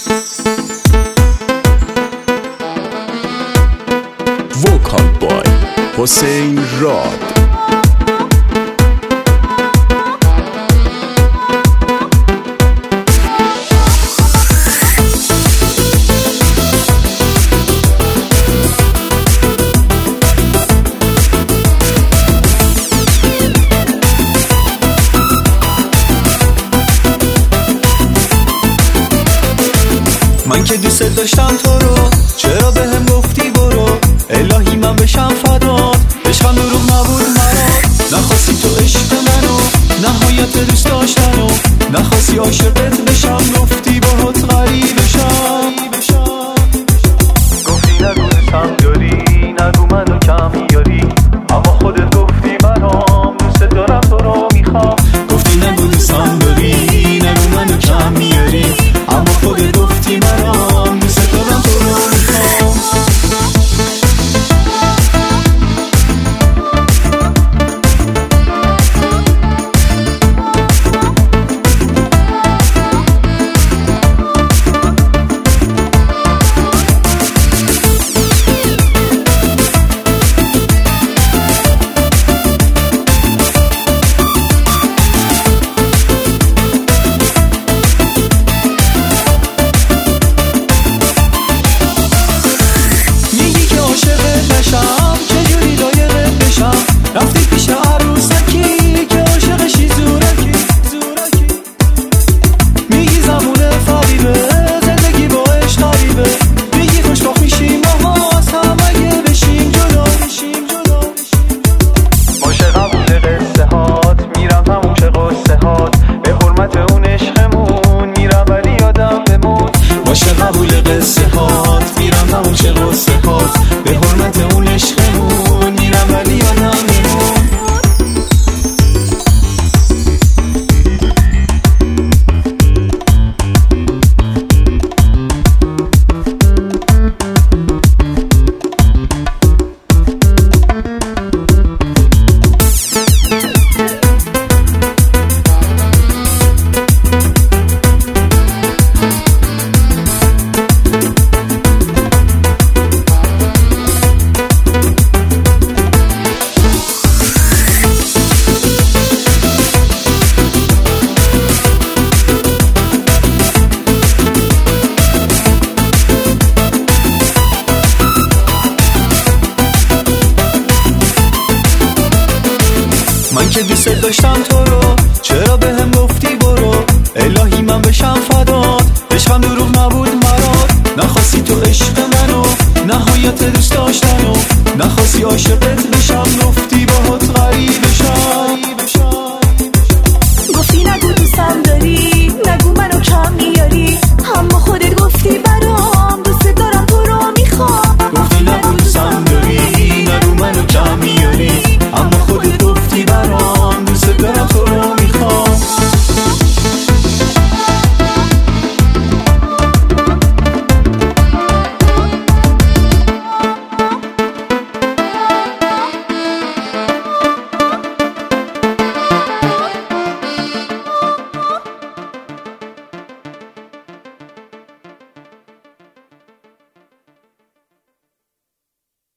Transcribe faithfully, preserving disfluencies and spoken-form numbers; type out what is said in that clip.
وکال بای حسین راد. من که دوست داشتم تو رو، چرا به هم گفتی برو؟ الهی من بشم فدات، عشقم دروغ نبود مرا. نخواستی تو عشق منو، نهایت دوست داشتنو، نخواستی عاشقت بشم، گفتی باهات غریب بشم. گفتی نگو دوستم داری، نگو منو کم میاری، اما خودت گفتی برام دوست دارم تو رو میخوام. گفتی نگو دوستم داری، نگو منو کم میاری، اما خودت گفتی برام دوست دارم تو رو میخوام. رفتی پیش عروسکی که عاشقشی زورکی زورکی، میگی زمونه فریبه، زندگی با عشق غریبه، میگی خوشبخت میشیم ماهاست هم اگه بشیم جدا بشیم جدا. عاشقم بوده قصه هات، میرم تموم شه قصه هات، به حرمت اون عشقمون میرم ولی یادم بمون. عاشقم بوده قصه هات، میرم تموم شه قصه هات، به حرمت اون عشقمون میرم ولی یادم بمون. من که دوست داشتم تو رو، چرا به هم گفتی برو؟ الهی من بشم